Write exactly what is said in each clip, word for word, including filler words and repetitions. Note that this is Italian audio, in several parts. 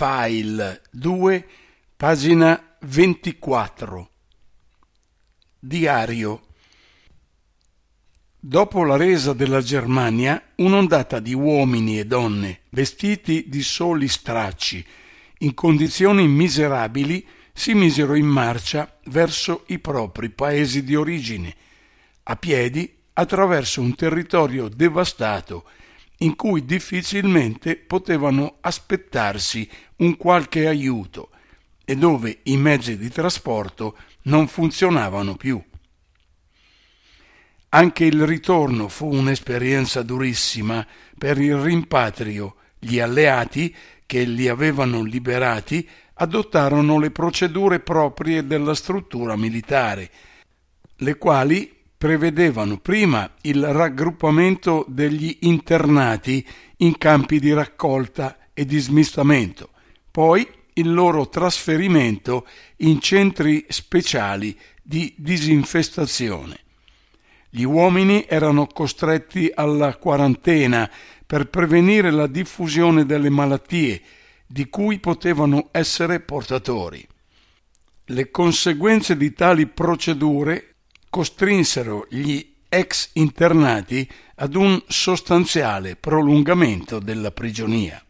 File due, pagina ventiquattro. Diario. Dopo la resa della Germania, un'ondata di uomini e donne, vestiti di soli stracci, in condizioni miserabili, si misero in marcia verso i propri paesi di origine, a piedi attraverso un territorio devastato in cui difficilmente potevano aspettarsi un qualche aiuto e dove i mezzi di trasporto non funzionavano più. Anche il ritorno fu un'esperienza durissima per il rimpatrio. Gli alleati che li avevano liberati adottarono le procedure proprie della struttura militare, le quali prevedevano prima il raggruppamento degli internati in campi di raccolta e di smistamento, poi il loro trasferimento in centri speciali di disinfestazione. Gli uomini erano costretti alla quarantena per prevenire la diffusione delle malattie di cui potevano essere portatori. Le conseguenze di tali procedure costrinsero gli ex internati ad un sostanziale prolungamento della prigionia.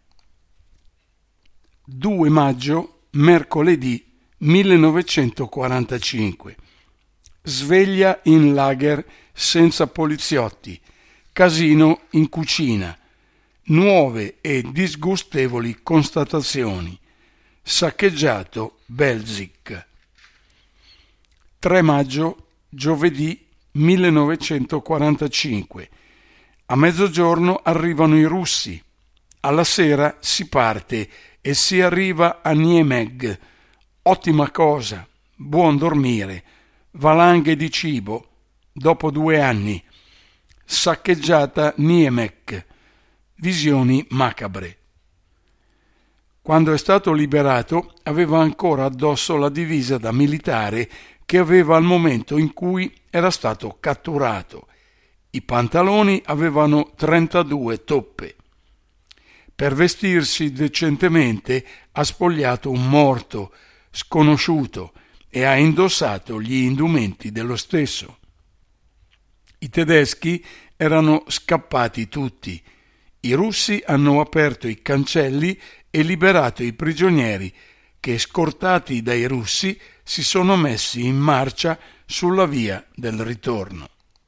due maggio, mercoledì millenovecentoquarantacinque. Sveglia in lager senza poliziotti, casino in cucina, nuove e disgustevoli constatazioni. Saccheggiato Belzig. tre maggio, giovedì millenovecentoquarantacinque. A mezzogiorno arrivano i russi. Alla sera si parte e si arriva a Niemeg. Ottima cosa, buon dormire, valanghe di cibo. Dopo due anni. Saccheggiata Niemek. Visioni macabre. Quando è stato liberato aveva ancora addosso la divisa da militare che aveva al momento in cui era stato catturato. I pantaloni avevano trentadue toppe. Per vestirsi decentemente ha spogliato un morto, sconosciuto, e ha indossato gli indumenti dello stesso. I tedeschi erano scappati tutti. I russi hanno aperto i cancelli e liberato i prigionieri che, scortati dai russi, si sono messi in marcia sulla via del ritorno.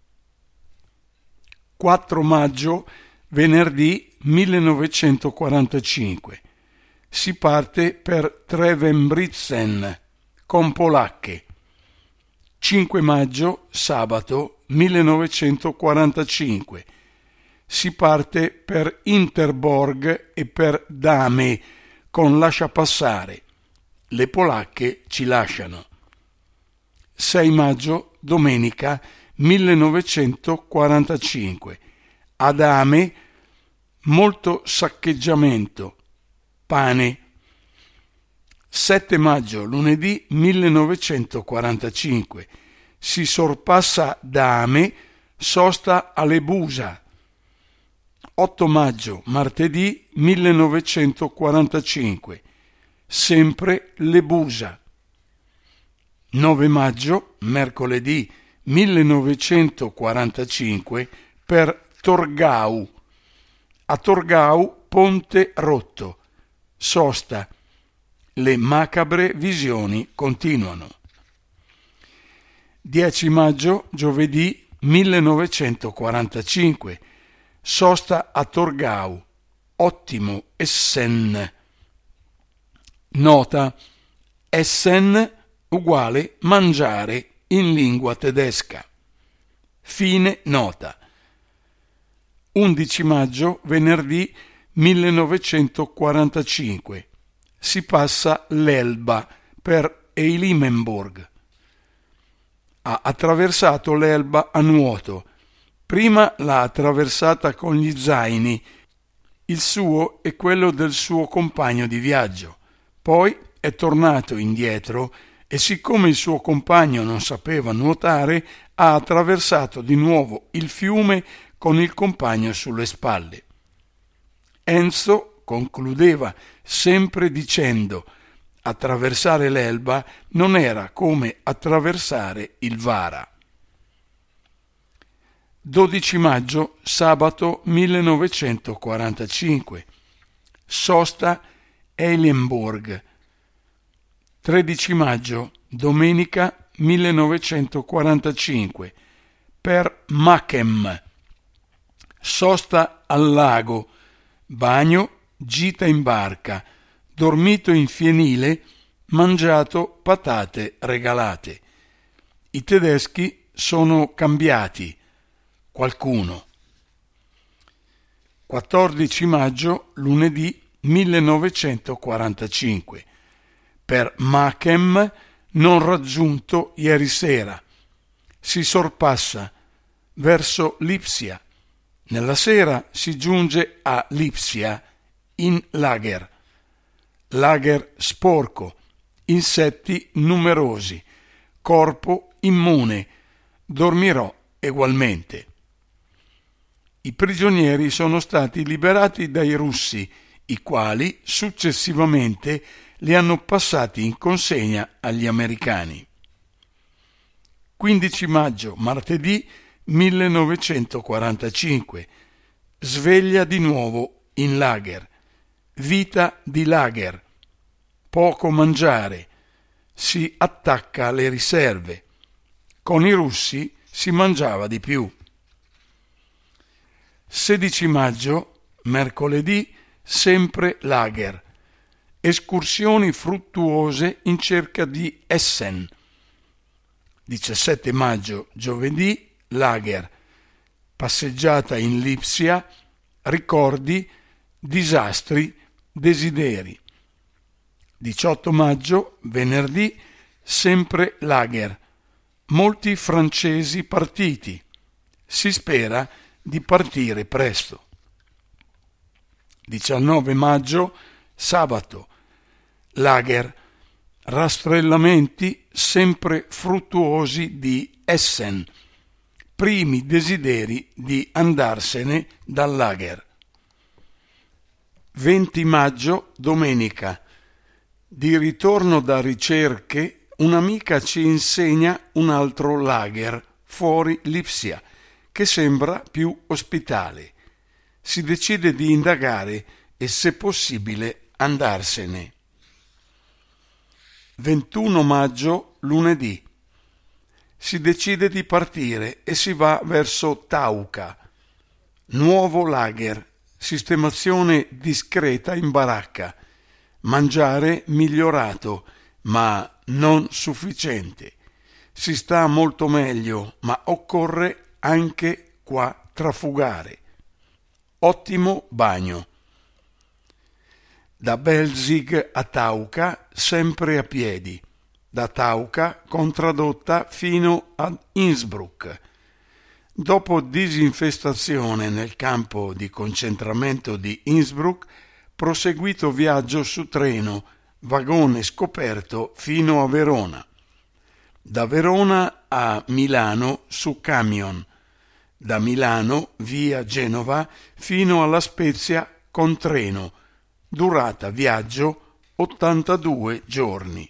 quattro maggio, venerdì millenovecentoquarantacinque. Si parte per Trevenbritzen con polacche. cinque maggio, sabato millenovecentoquarantacinque. Si parte per Interborg e per Dahme con lasciapassare. Le polacche ci lasciano. sei maggio, domenica millenovecentoquarantacinque. A Dahme molto saccheggiamento. Pane. sette maggio, lunedì millenovecentoquarantacinque. Si sorpassa Dahme, sosta a Lebusa. otto maggio, martedì millenovecentoquarantacinque. Sempre Lebusa. nove maggio, mercoledì millenovecentoquarantacinque, per Torgau. A Torgau ponte rotto. Sosta. Le macabre visioni continuano. dieci maggio, giovedì millenovecentoquarantacinque. Sosta a Torgau. Ottimo Essen. Nota: Essen uguale mangiare in lingua tedesca. Fine nota. undici maggio, venerdì millenovecentoquarantacinque. Si passa l'Elba per Eilimmenburg. Ha attraversato l'Elba a nuoto. Prima l'ha attraversata con gli zaini, il suo e quello del suo compagno di viaggio. Poi è tornato indietro e, siccome il suo compagno non sapeva nuotare, ha attraversato di nuovo il fiume con il compagno sulle spalle. Enzo, concludeva sempre dicendo: attraversare l'Elba non era come attraversare il Vara. dodici maggio, sabato millenovecentoquarantacinque. Sosta Eilenburg. tredici maggio, domenica millenovecentoquarantacinque. Per Machem. Sosta al lago, bagno, gita in barca, dormito in fienile, mangiato patate regalate. I tedeschi sono cambiati. Qualcuno. quattordici maggio, lunedì millenovecentoquarantacinque. Per Machem, non raggiunto ieri sera. Si sorpassa verso Lipsia. Nella sera si giunge a Lipsia in lager. Lager sporco, insetti numerosi, corpo immune. Dormirò egualmente. I prigionieri sono stati liberati dai russi, i quali successivamente li hanno passati in consegna agli americani. quindici maggio, martedì millenovecentoquarantacinque. Sveglia di nuovo in lager. Vita di lager. Poco mangiare. Si attacca alle riserve. Con i russi si mangiava di più. sedici maggio, mercoledì, sempre lager. Escursioni fruttuose in cerca di Essen. diciassette maggio, giovedì, lager. Passeggiata in Lipsia, ricordi, disastri, desideri. diciotto maggio, venerdì, sempre lager. Molti francesi partiti. Si spera di partire presto. diciannove maggio, sabato, lager. Rastrellamenti sempre fruttuosi di Essen. Primi desideri di andarsene dal lager. venti maggio, domenica. Di ritorno da ricerche, un'amica ci insegna un altro lager fuori Lipsia, che sembra più ospitale. Si decide di indagare e, se possibile, andarsene. ventuno maggio, lunedì. Si decide di partire e si va verso Tauca. Nuovo lager, sistemazione discreta in baracca, mangiare migliorato, ma non sufficiente. Si sta molto meglio, ma occorre anche qua trafugare. Ottimo bagno. Da Belzig a Tauca sempre a piedi, da Tauca contradotta fino ad Innsbruck. Dopo disinfestazione nel campo di concentramento di Innsbruck, proseguito viaggio su treno, vagone scoperto fino a Verona. Da Verona a Milano su camion. Da Milano via Genova fino alla Spezia con treno. Durata viaggio ottantadue giorni.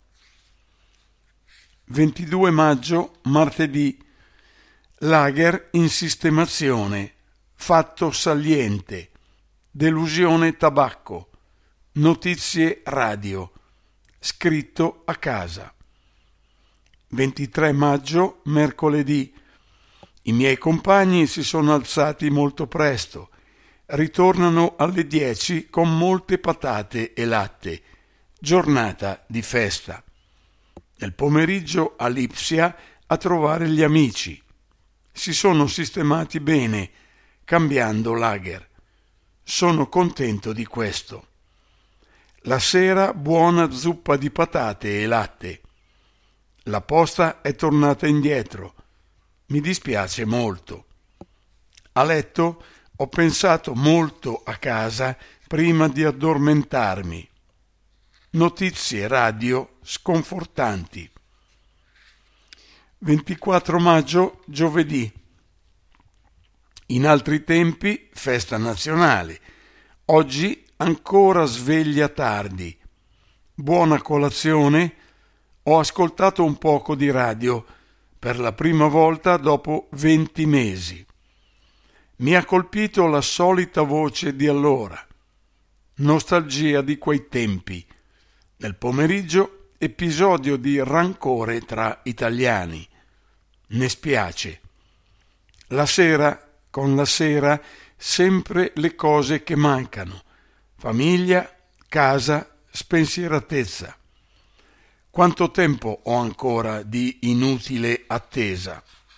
ventidue maggio, martedì. Lager in sistemazione. Fatto saliente. Delusione tabacco. Notizie radio. Scritto a casa. ventitré maggio, mercoledì. I miei compagni si sono alzati molto presto. Ritornano alle dieci con molte patate e latte. Giornata di festa. Nel pomeriggio a Lipsia a trovare gli amici. Si sono sistemati bene, cambiando lager. Sono contento di questo. La sera buona zuppa di patate e latte. La posta è tornata indietro. Mi dispiace molto. A letto ho pensato molto a casa prima di addormentarmi. Notizie radio sconfortanti. ventiquattro maggio, giovedì. In altri tempi, festa nazionale. Oggi ancora sveglia tardi. Buona colazione. Ho ascoltato un poco di radio per la prima volta dopo venti mesi. Mi ha colpito la solita voce di allora. Nostalgia di quei tempi. Nel pomeriggio episodio di rancore tra italiani. Ne spiace. La sera, con la sera, sempre le cose che mancano. Famiglia, casa, spensieratezza. Quanto tempo ho ancora di inutile attesa?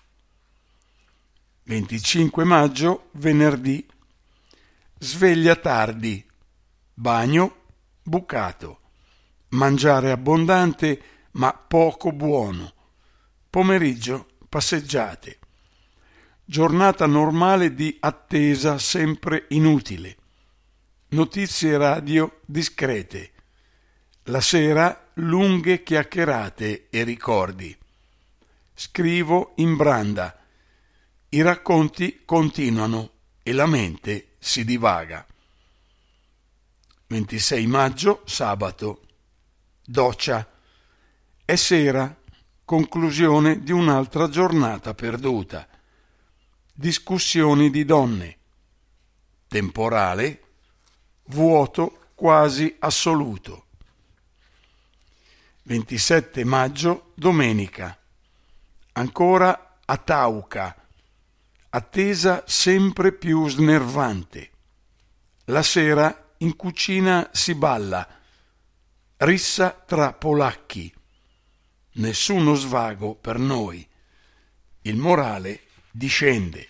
venticinque maggio, venerdì. Sveglia tardi. Bagno, bucato. Mangiare abbondante, ma poco buono. Pomeriggio, passeggiate. Giornata normale di attesa sempre inutile. Notizie radio discrete. La sera lunghe chiacchierate e ricordi. Scrivo in branda. I racconti continuano e la mente si divaga. ventisei maggio, sabato. Doccia. È sera, conclusione di un'altra giornata perduta. Discussioni di donne. Temporale. Vuoto quasi assoluto. ventisette maggio, domenica. Ancora Atauca. Attesa sempre più snervante. La sera in cucina si balla. Rissa tra polacchi. Nessuno svago per noi. Il morale discende.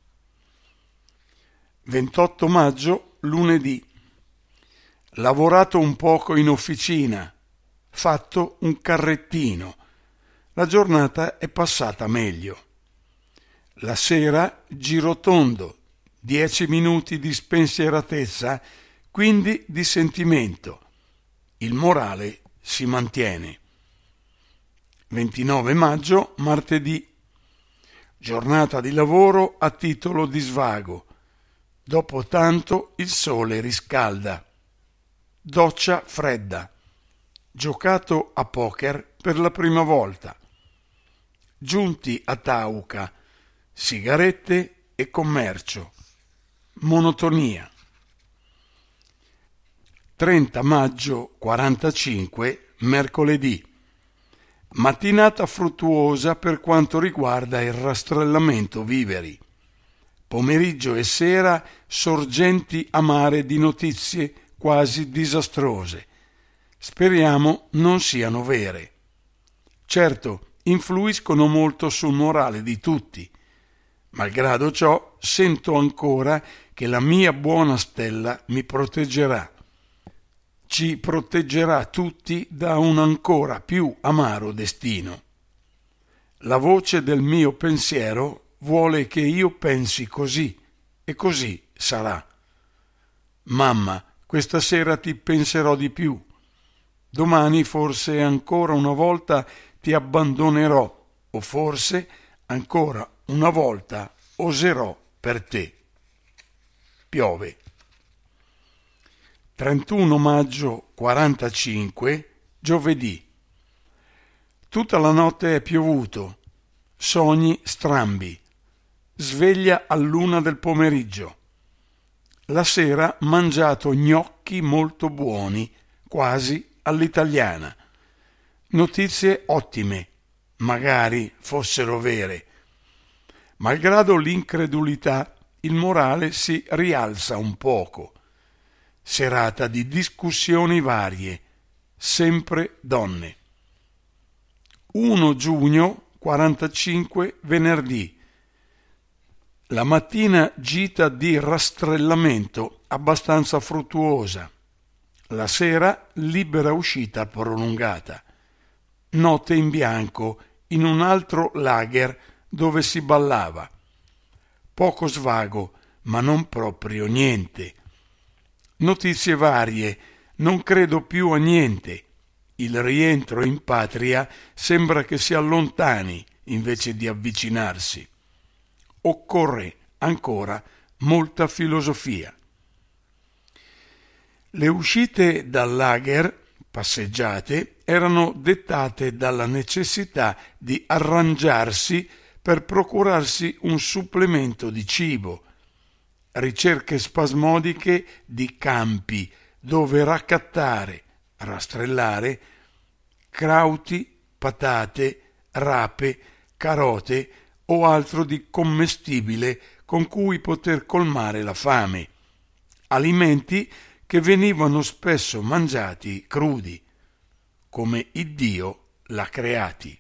ventotto maggio, lunedì. Lavorato un poco in officina. Fatto un carrettino. La giornata è passata meglio. La sera girotondo, dieci minuti di spensieratezza, quindi di sentimento. Il morale si mantiene. ventinove maggio, martedì. Giornata di lavoro a titolo di svago. Dopo tanto il sole riscalda. Doccia fredda. Giocato a poker per la prima volta. Giunti a Tauca. Sigarette e commercio. Monotonia. trenta maggio quarantacinque, mercoledì. Mattinata fruttuosa per quanto riguarda il rastrellamento viveri. Pomeriggio e sera sorgenti amare di notizie quasi disastrose. Speriamo non siano vere. Certo, influiscono molto sul morale di tutti. Malgrado ciò, sento ancora che la mia buona stella mi proteggerà. Ci proteggerà tutti da un ancora più amaro destino. La voce del mio pensiero vuole che io pensi così, e così sarà. Mamma, questa sera ti penserò di più. Domani forse ancora una volta ti abbandonerò, o forse ancora una volta oserò per te. Piove. trentuno maggio quarantacinque, giovedì. Tutta la notte è piovuto, sogni strambi, sveglia all'una del pomeriggio. La sera mangiato gnocchi molto buoni, quasi all'italiana. Notizie ottime, magari fossero vere. Malgrado l'incredulità, il morale si rialza un poco. Serata di discussioni varie, sempre donne. primo giugno quarantacinque, venerdì. La mattina gita di rastrellamento abbastanza fruttuosa. La sera libera uscita prolungata. Notte in bianco in un altro lager dove si ballava. Poco svago, ma non proprio niente. Notizie varie, non credo più a niente. Il rientro in patria sembra che si allontani invece di avvicinarsi. Occorre ancora molta filosofia. Le uscite dal lager, passeggiate, erano dettate dalla necessità di arrangiarsi per procurarsi un supplemento di cibo, ricerche spasmodiche di campi dove raccattare, rastrellare, crauti, patate, rape, carote o altro di commestibile con cui poter colmare la fame, alimenti che venivano spesso mangiati crudi, come Iddio l'ha creati.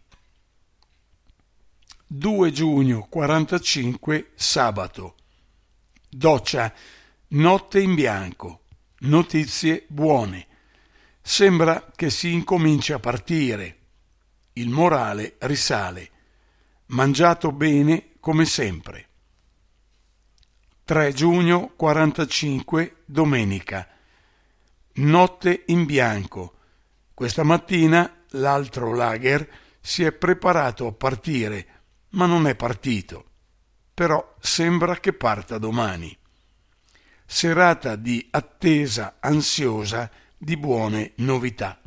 due giugno quarantacinque, sabato. Doccia, notte in bianco, notizie buone. Sembra che si incominci a partire. Il morale risale. Mangiato bene come sempre. tre giugno quarantacinque, domenica. Notte in bianco. Questa mattina l'altro lager si è preparato a partire, ma non è partito. Però sembra che parta domani. Serata di attesa ansiosa di buone novità.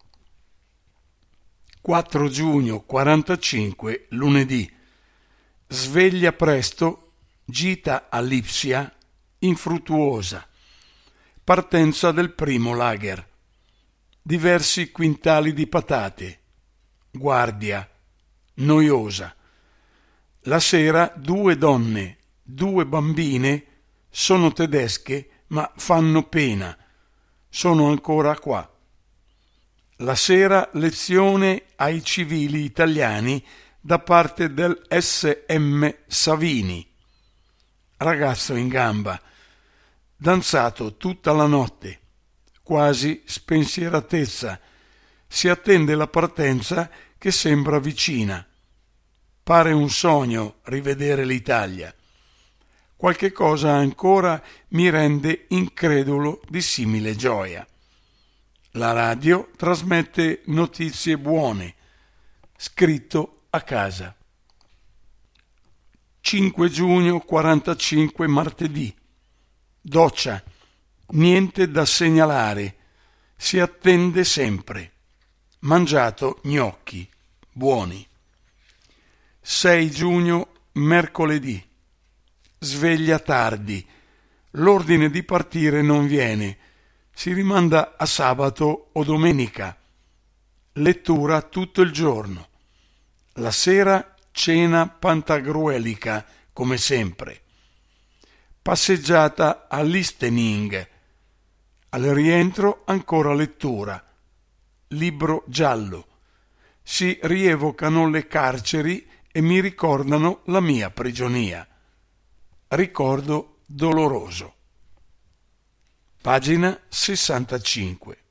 quattro giugno quarantacinque, lunedì. Sveglia presto, gita a Lipsia, infruttuosa. Partenza del primo lager. Diversi quintali di patate. Guardia. Noiosa. La sera due donne, due bambine, sono tedesche ma fanno pena. Sono ancora qua. La sera lezione ai civili italiani da parte del S M Savini. Ragazzo in gamba. Danzato tutta la notte. Quasi spensieratezza. Si attende la partenza che sembra vicina. Pare un sogno rivedere l'Italia. Qualche cosa ancora mi rende incredulo di simile gioia. La radio trasmette notizie buone. Scritto a casa. cinque giugno quarantacinque, martedì. Doccia. Niente da segnalare. Si attende sempre. Mangiato gnocchi. Buoni. sei giugno, mercoledì. Sveglia tardi. L'ordine di partire non viene. Si rimanda a sabato o domenica. Lettura tutto il giorno. La sera cena pantagruelica, come sempre. Passeggiata a Listening. Al rientro ancora lettura. Libro giallo. Si rievocano le carceri e mi ricordano la mia prigionia. Ricordo doloroso. Pagina sessantacinque.